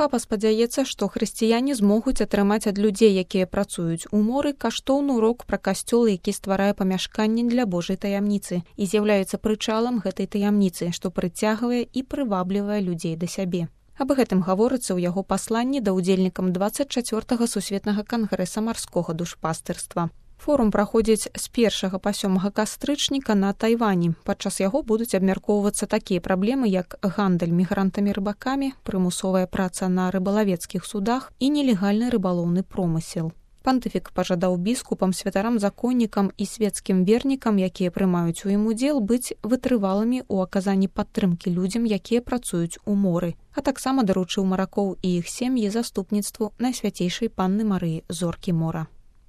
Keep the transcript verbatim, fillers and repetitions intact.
Папа спадзяецца, што хрысціяне змогуць атрымаць ад людзей, якія працуюць у моры, каштоўны урок пра касцёл, які стварае памяшканне для Божай таямніцы і з'яўляецца прычалам гэтай таямніцы, што прыцягвае і прываблівае людзей да сябе. Аб гэтым гаворыцца ў яго пасланні да ўдзельнікам дваццаць чацвёртага сусветнага кангрэса марскога душпастырства. Форум праходзіць з першага па сёмага кастрычніка на Тайвані. Падчас яго будуць абмяркоўвацца такія праблемы, як гандаль мігрантамі-рыбакамі, прымусовая праца на рыбалавецкіх судах і нелегальны рыбалоўны промысел. Пантыфік пажадаў біскупам, святарам, законнікам і свецкім вернікам, якія прымаюць у ім удзел, быць вытрывалымі ў аказанні падтрымкі людзям, якія працуюць у моры, а таксама даручыў маракоў і іх сем'і заступніцтву Найсвяцейшай Панны Марыі Зоркі мора.